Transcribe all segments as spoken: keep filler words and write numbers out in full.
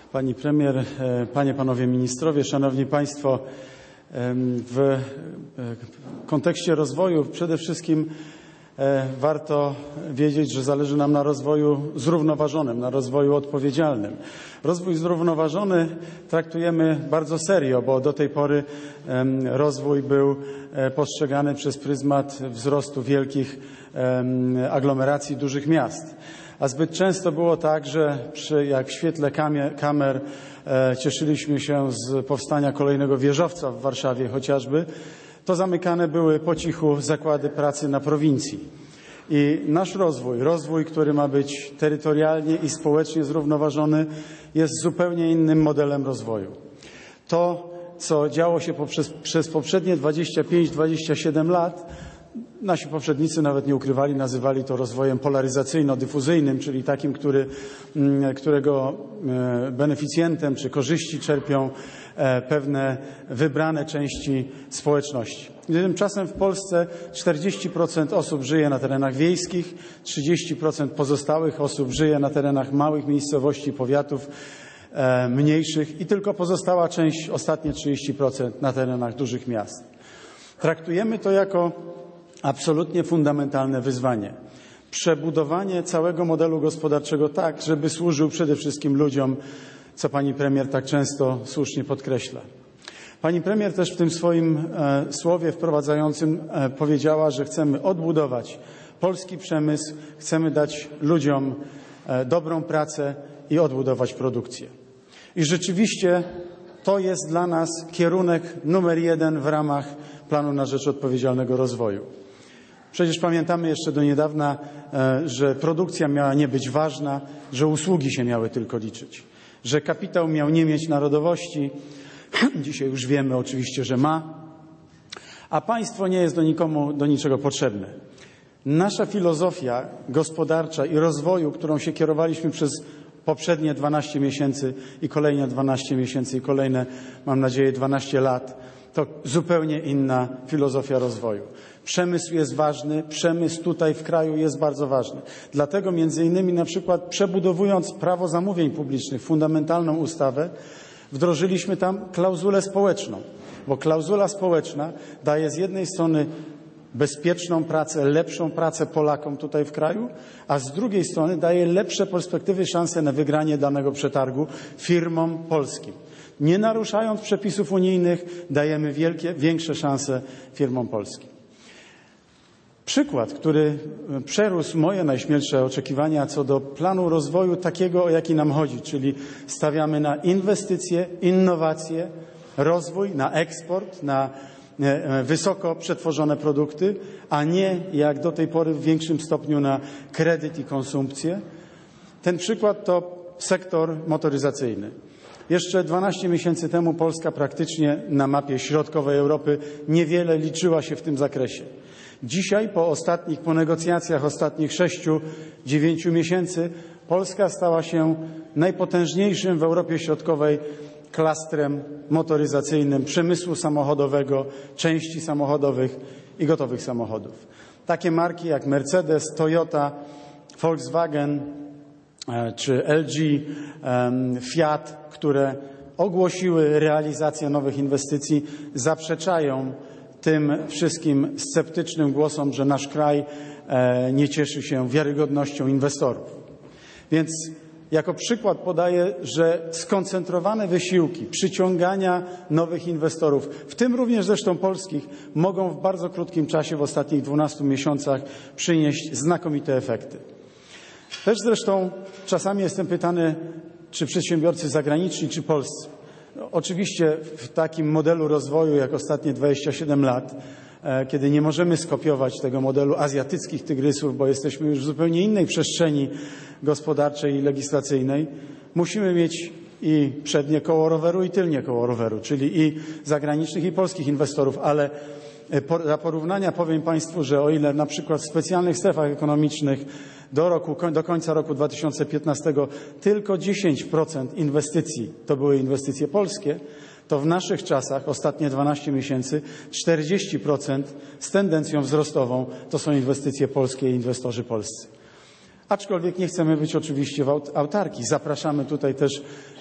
Pani Premier, Panie, Panowie Ministrowie, Szanowni Państwo, w kontekście rozwoju przede wszystkim warto wiedzieć, że zależy nam na rozwoju zrównoważonym, na rozwoju odpowiedzialnym. Rozwój zrównoważony traktujemy bardzo serio, bo do tej pory rozwój był postrzegany przez pryzmat wzrostu wielkich aglomeracji, dużych miast. A zbyt często było tak, że przy, jak w świetle kamer e, cieszyliśmy się z powstania kolejnego wieżowca w Warszawie chociażby, to zamykane były po cichu zakłady pracy na prowincji. I nasz rozwój, rozwój, który ma być terytorialnie i społecznie zrównoważony, jest zupełnie innym modelem rozwoju. To, co działo się poprzez, przez poprzednie dwadzieścia pięć dwadzieścia siedem lat, nasi poprzednicy nawet nie ukrywali, nazywali to rozwojem polaryzacyjno-dyfuzyjnym, czyli takim, który, którego beneficjentem czy korzyści czerpią pewne wybrane części społeczności. Tymczasem w Polsce czterdzieści procent osób żyje na terenach wiejskich, trzydzieści procent pozostałych osób żyje na terenach małych miejscowości, powiatów mniejszych i tylko pozostała część, ostatnie trzydzieści procent na terenach dużych miast. Traktujemy to jako absolutnie fundamentalne wyzwanie. Przebudowanie całego modelu gospodarczego tak, żeby służył przede wszystkim ludziom, co pani premier tak często słusznie podkreśla. Pani premier też w tym swoim e, słowie wprowadzającym e, powiedziała, że chcemy odbudować polski przemysł, chcemy dać ludziom e, dobrą pracę i odbudować produkcję. I rzeczywiście to jest dla nas kierunek numer jeden w ramach Planu na rzecz odpowiedzialnego rozwoju. Przecież pamiętamy jeszcze do niedawna, że produkcja miała nie być ważna, że usługi się miały tylko liczyć, że kapitał miał nie mieć narodowości. Dzisiaj już wiemy oczywiście, że ma, a państwo nie jest do nikomu, do niczego potrzebne. Nasza filozofia gospodarcza i rozwoju, którą się kierowaliśmy przez poprzednie dwanaście miesięcy i kolejne dwanaście miesięcy i kolejne, mam nadzieję, dwanaście lat, to zupełnie inna filozofia rozwoju. Przemysł jest ważny, przemysł tutaj w kraju jest bardzo ważny. Dlatego między innymi na przykład przebudowując prawo zamówień publicznych, fundamentalną ustawę, wdrożyliśmy tam klauzulę społeczną, bo klauzula społeczna daje z jednej strony bezpieczną pracę, lepszą pracę Polakom tutaj w kraju, a z drugiej strony daje lepsze perspektywy, szanse na wygranie danego przetargu firmom polskim. Nie naruszając przepisów unijnych, dajemy wielkie, większe szanse firmom polskim. Przykład, który przerósł moje najśmielsze oczekiwania co do planu rozwoju takiego, o jaki nam chodzi, czyli stawiamy na inwestycje, innowacje, rozwój, na eksport, na wysoko przetworzone produkty, a nie jak do tej pory w większym stopniu na kredyt i konsumpcję. Ten przykład to sektor motoryzacyjny. Jeszcze dwanaście miesięcy temu Polska praktycznie na mapie środkowej Europy niewiele liczyła się w tym zakresie. Dzisiaj po ostatnich, po negocjacjach ostatnich sześciu, dziewięciu miesięcy Polska stała się najpotężniejszym w Europie Środkowej klastrem motoryzacyjnym przemysłu samochodowego, części samochodowych i gotowych samochodów. Takie marki jak Mercedes, Toyota, Volkswagen czy L G, Fiat, które ogłosiły realizację nowych inwestycji, zaprzeczają tym wszystkim sceptycznym głosom, że nasz kraj nie cieszy się wiarygodnością inwestorów. Więc jako przykład podaję, że skoncentrowane wysiłki przyciągania nowych inwestorów, w tym również zresztą polskich, mogą w bardzo krótkim czasie, w ostatnich dwunastu miesiącach przynieść znakomite efekty. Też zresztą czasami jestem pytany, czy przedsiębiorcy zagraniczni, czy polscy. No, oczywiście w takim modelu rozwoju jak ostatnie dwadzieścia siedem lat, e, kiedy nie możemy skopiować tego modelu azjatyckich tygrysów, bo jesteśmy już w zupełnie innej przestrzeni gospodarczej i legislacyjnej, musimy mieć i przednie koło roweru, i tylnie koło roweru, czyli i zagranicznych, i polskich inwestorów, ale po, dla porównania powiem Państwu, że o ile na przykład w specjalnych strefach ekonomicznych do roku, do końca roku dwa tysiące piętnastego tylko dziesięć procent inwestycji to były inwestycje polskie, to w naszych czasach, ostatnie dwanaście miesięcy, czterdzieści procent z tendencją wzrostową to są inwestycje polskie i inwestorzy polscy. Aczkolwiek nie chcemy być oczywiście w autarkii. Zapraszamy tutaj też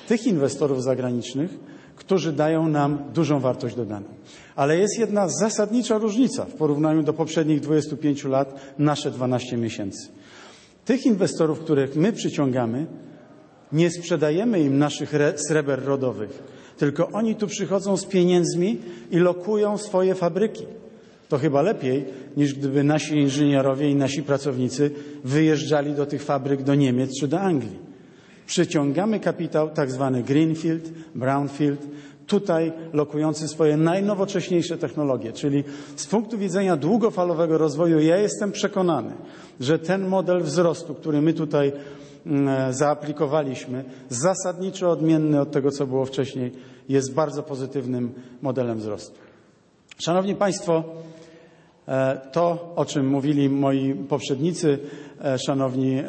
tych inwestorów zagranicznych, którzy dają nam dużą wartość dodaną. Ale jest jedna zasadnicza różnica w porównaniu do poprzednich dwudziestu pięciu lat, nasze dwanaście miesięcy. Tych inwestorów, których my przyciągamy, nie sprzedajemy im naszych sreber rodowych, tylko oni tu przychodzą z pieniędzmi i lokują swoje fabryki. To chyba lepiej, niż gdyby nasi inżynierowie i nasi pracownicy wyjeżdżali do tych fabryk do Niemiec czy do Anglii. Przyciągamy kapitał tak zwany greenfield, brownfield, tutaj lokujący swoje najnowocześniejsze technologie. Czyli z punktu widzenia długofalowego rozwoju ja jestem przekonany, że ten model wzrostu, który my tutaj zaaplikowaliśmy, zasadniczo odmienny od tego, co było wcześniej, jest bardzo pozytywnym modelem wzrostu. Szanowni Państwo, to, o czym mówili moi poprzednicy, szanowni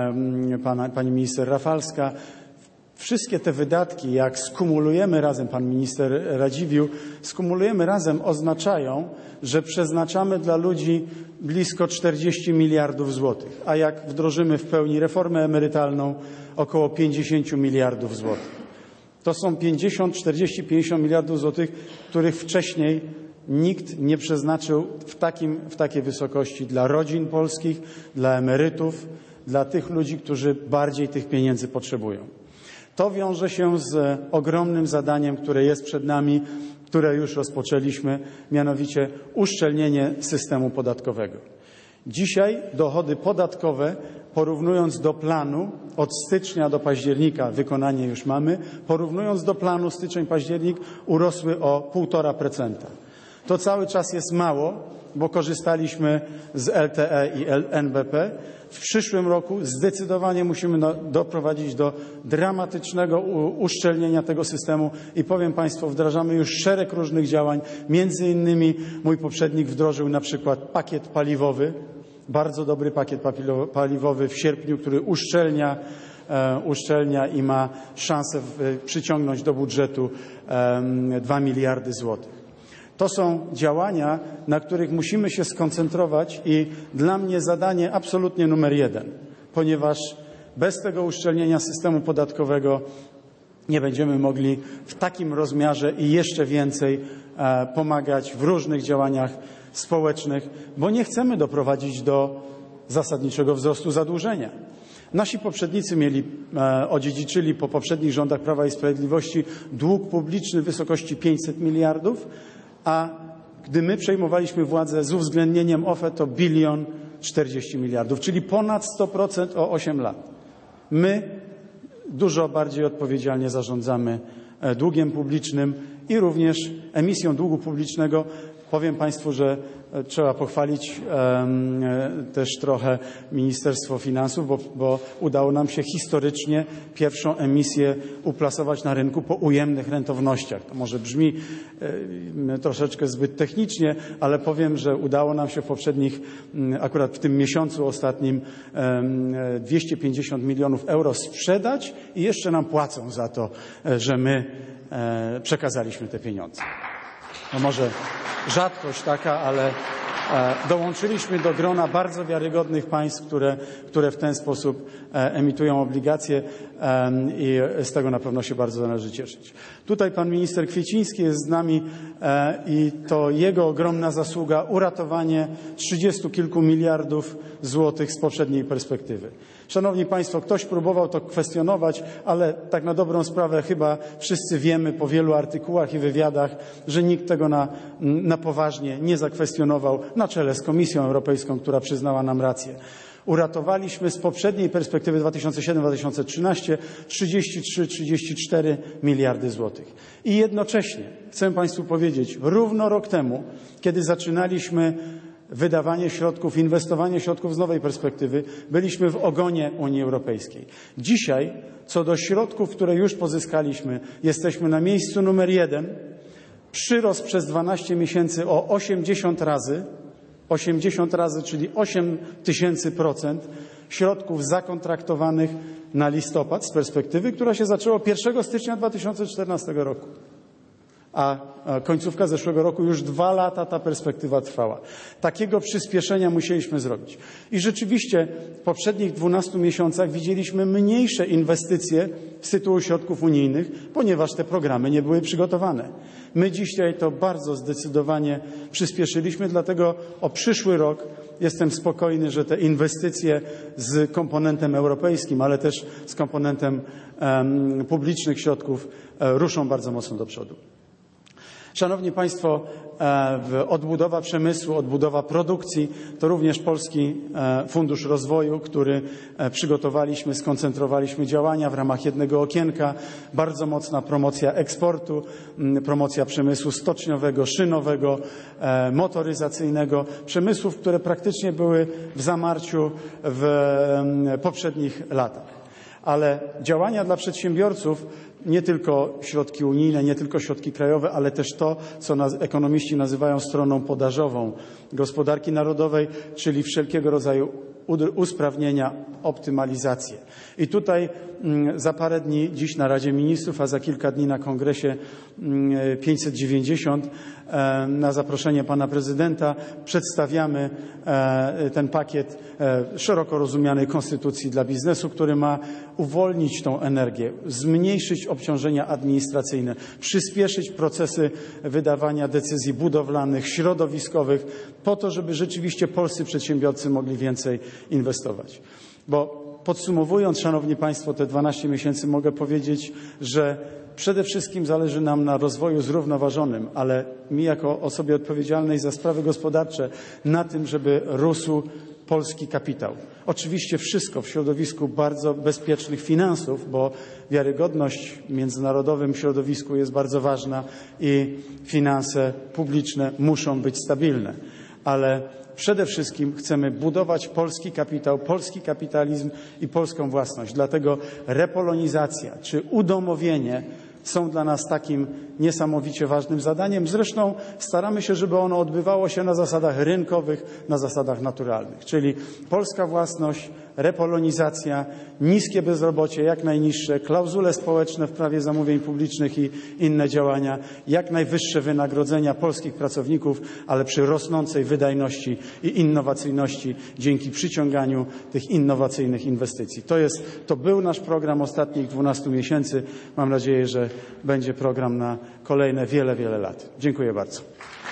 pana, pani minister Rafalska, wszystkie te wydatki, jak skumulujemy razem, pan minister Radziwiłł, skumulujemy razem, oznaczają, że przeznaczamy dla ludzi blisko czterdzieści miliardów złotych, a jak wdrożymy w pełni reformę emerytalną, około pięćdziesiąt miliardów złotych. To są pięćdziesiąt, czterdzieści, pięćdziesiąt miliardów złotych, których wcześniej nikt nie przeznaczył w, takim, w takiej wysokości dla rodzin polskich, dla emerytów, dla tych ludzi, którzy bardziej tych pieniędzy potrzebują. To wiąże się z ogromnym zadaniem, które jest przed nami, które już rozpoczęliśmy, mianowicie uszczelnienie systemu podatkowego. Dzisiaj dochody podatkowe, porównując do planu od stycznia do października, wykonanie już mamy, porównując do planu styczeń-październik, urosły o półtora procenta. To cały czas jest mało, bo korzystaliśmy z L T E i N B P. W przyszłym roku zdecydowanie musimy doprowadzić do dramatycznego uszczelnienia tego systemu i powiem Państwu, wdrażamy już szereg różnych działań. Między innymi mój poprzednik wdrożył na przykład pakiet paliwowy, bardzo dobry pakiet paliwowy w sierpniu, który uszczelnia, e, uszczelnia i ma szansę w, przyciągnąć do budżetu e, dwa miliardy złotych. To są działania, na których musimy się skoncentrować i dla mnie zadanie absolutnie numer jeden, ponieważ bez tego uszczelnienia systemu podatkowego nie będziemy mogli w takim rozmiarze i jeszcze więcej e, pomagać w różnych działaniach społecznych, bo nie chcemy doprowadzić do zasadniczego wzrostu zadłużenia. Nasi poprzednicy mieli, e, odziedziczyli po poprzednich rządach Prawa i Sprawiedliwości dług publiczny w wysokości pięćset miliardów, a gdy my przejmowaliśmy władzę z uwzględnieniem O F E, to bilion czterdzieści miliardów, czyli ponad sto procent o osiem lat. My dużo bardziej odpowiedzialnie zarządzamy długiem publicznym i również emisją długu publicznego. Powiem Państwu, że trzeba pochwalić um, też trochę Ministerstwo Finansów, bo, bo udało nam się historycznie pierwszą emisję uplasować na rynku po ujemnych rentownościach. To może brzmi e, troszeczkę zbyt technicznie, ale powiem, że udało nam się w poprzednich, akurat w tym miesiącu ostatnim, e, dwieście pięćdziesiąt milionów euro sprzedać i jeszcze nam płacą za to, że my e, przekazaliśmy te pieniądze. No może rzadkość taka, ale dołączyliśmy do grona bardzo wiarygodnych państw, które, które w ten sposób emitują obligacje i z tego na pewno się bardzo należy cieszyć. Tutaj pan minister Kwieciński jest z nami i to jego ogromna zasługa uratowanie trzydziestu kilku miliardów złotych z poprzedniej perspektywy. Szanowni Państwo, ktoś próbował to kwestionować, ale tak na dobrą sprawę chyba wszyscy wiemy po wielu artykułach i wywiadach, że nikt tego na, na poważnie nie zakwestionował, na czele z Komisją Europejską, która przyznała nam rację. Uratowaliśmy z poprzedniej perspektywy dwa tysiące siódmy do dwa tysiące trzynastego trzydzieści trzy trzydzieści cztery miliardy złotych. I jednocześnie chcę Państwu powiedzieć, równo rok temu, kiedy zaczynaliśmy wydawanie środków, inwestowanie środków z nowej perspektywy, byliśmy w ogonie Unii Europejskiej. Dzisiaj, co do środków, które już pozyskaliśmy, jesteśmy na miejscu numer jeden. Przyrost przez dwanaście miesięcy o osiemdziesiąt razy, osiemdziesiąt razy, czyli osiem tysięcy procent środków zakontraktowanych na listopad z perspektywy, która się zaczęła pierwszego stycznia dwa tysiące czternastego roku. a końcówka zeszłego roku już dwa lata ta perspektywa trwała. Takiego przyspieszenia musieliśmy zrobić. I rzeczywiście w poprzednich dwunastu miesiącach widzieliśmy mniejsze inwestycje z tytułu środków unijnych, ponieważ te programy nie były przygotowane. My dzisiaj to bardzo zdecydowanie przyspieszyliśmy, dlatego o przyszły rok jestem spokojny, że te inwestycje z komponentem europejskim, ale też z komponentem um, publicznych środków um, ruszą bardzo mocno do przodu. Szanowni Państwo, odbudowa przemysłu, odbudowa produkcji to również Polski Fundusz Rozwoju, który przygotowaliśmy, skoncentrowaliśmy działania w ramach jednego okienka. Bardzo mocna promocja eksportu, promocja przemysłu stoczniowego, szynowego, motoryzacyjnego, przemysłów, które praktycznie były w zamarciu w poprzednich latach. Ale działania dla przedsiębiorców, nie tylko środki unijne, nie tylko środki krajowe, ale też to, co ekonomiści nazywają stroną podażową gospodarki narodowej, czyli wszelkiego rodzaju usprawnienia, optymalizację. I tutaj za parę dni, dziś na Radzie Ministrów, a za kilka dni na Kongresie pięćset dziewięćdziesiąt na zaproszenie pana prezydenta przedstawiamy ten pakiet szeroko rozumianej konstytucji dla biznesu, który ma uwolnić tą energię, zmniejszyć obciążenia administracyjne, przyspieszyć procesy wydawania decyzji budowlanych, środowiskowych, po to, żeby rzeczywiście polscy przedsiębiorcy mogli więcej inwestować. Bo podsumowując, Szanowni Państwo, te dwanaście miesięcy mogę powiedzieć, że przede wszystkim zależy nam na rozwoju zrównoważonym, ale mi jako osobie odpowiedzialnej za sprawy gospodarcze na tym, żeby rósł polski kapitał. Oczywiście wszystko w środowisku bardzo bezpiecznych finansów, bo wiarygodność w międzynarodowym środowisku jest bardzo ważna i finanse publiczne muszą być stabilne. Ale przede wszystkim chcemy budować polski kapitał, polski kapitalizm i polską własność. Dlatego repolonizacja czy udomowienie są dla nas takim niesamowicie ważnym zadaniem. Zresztą staramy się, żeby ono odbywało się na zasadach rynkowych, na zasadach naturalnych. Czyli polska własność, repolonizacja, niskie bezrobocie, jak najniższe, klauzule społeczne w prawie zamówień publicznych i inne działania, jak najwyższe wynagrodzenia polskich pracowników, ale przy rosnącej wydajności i innowacyjności dzięki przyciąganiu tych innowacyjnych inwestycji. To jest, to był nasz program ostatnich dwunastu miesięcy. Mam nadzieję, że będzie program na kolejne wiele, wiele lat. Dziękuję bardzo.